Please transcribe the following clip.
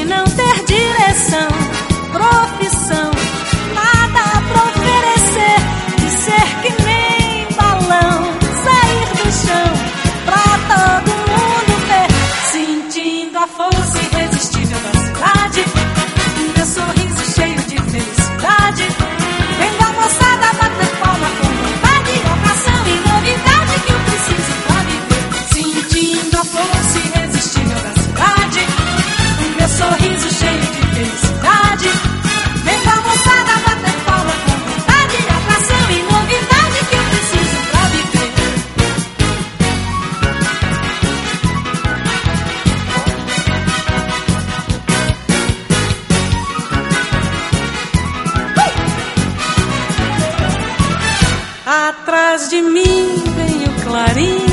não ter direção, profissão, nada pra oferecer, de ser que nem balão, sair do chão pra todo mundo ver, sentindo a força irresistível da cidade, meu sorriso cheio de felicidade, vendo a moçada bater palma com vontade, ocasião e novidade que eu preciso pra viver, sentindo a força irresistível da cidade, meu sorriso cheio de felicidade, vendo a moçada bater palma com vontade, ocasião e novidade que eu preciso pra viver. Atrás de mim vem o clarim